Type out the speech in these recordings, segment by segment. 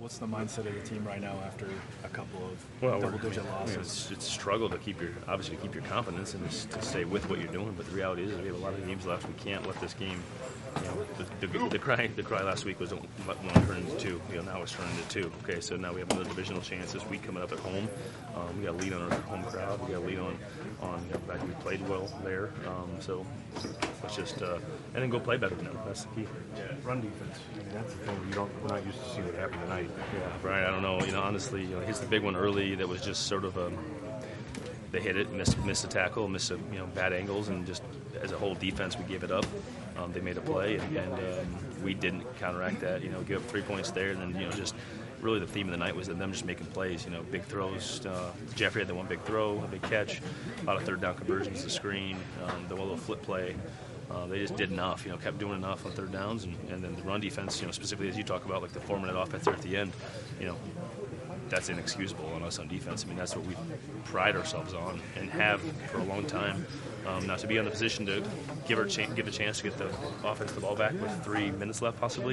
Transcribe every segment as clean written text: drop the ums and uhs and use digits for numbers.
What's the mindset of the team right now after a couple of double-digit losses? It's a struggle to keep your confidence and to stay with what you're doing. But the reality is we have a lot of games left. We can't let this game. The cry last week was 1 turned into 2. Now it's turned into 2. Okay, so now we have another divisional chance this week coming up at home. We got a lead on our home crowd. We got a lead on the fact we played well there. So let's just and then go play better than them. That's the key. Run defense. I mean, that's the thing. We're not used to see what happened tonight. Yeah, Brian. I don't know. Honestly, he's the big one early. That was just sort of they hit it, missed a tackle, missed bad angles, and just as a whole defense, we gave it up. They made a play, and we didn't counteract that. Give up 3 points there, and then just really the theme of the night was them just making plays. Big throws. Jeffrey had the one big throw, a big catch, a lot of third down conversions, the screen, the little flip play. They just did enough. Kept doing enough on third downs, and then the run defense. Specifically as you talk about, like the 4-minute offense there at the end. That's inexcusable on us on defense. I mean, that's what we pride ourselves on and have for a long time. Now to be in the position to give a chance to get the offense the ball back with 3 minutes left, possibly.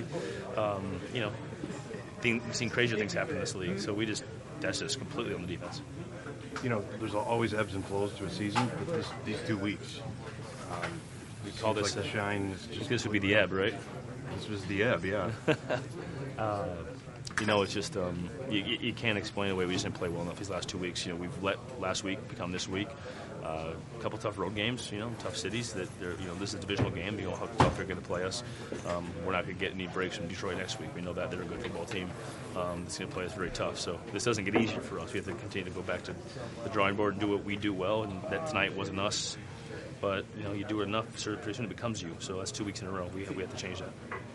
We've seen crazier things happen in this league. So that's just completely on the defense. There's always ebbs and flows to a season, but these 2 weeks, we call this like the shine. This would be the ebb, right? This was the ebb, yeah. It's just you can't explain away we just didn't play well enough these last 2 weeks. We've let last week become this week. A couple tough road games, tough cities. That this is a divisional game. How tough they're going to play us. We're not going to get any breaks from Detroit next week. We know that they're a good football team. It's going to play us very tough. So this doesn't get easier for us. We have to continue to go back to the drawing board and do what we do well. And that tonight wasn't us. But you do it enough, so pretty soon it becomes you. So that's 2 weeks in a row. We have to change that.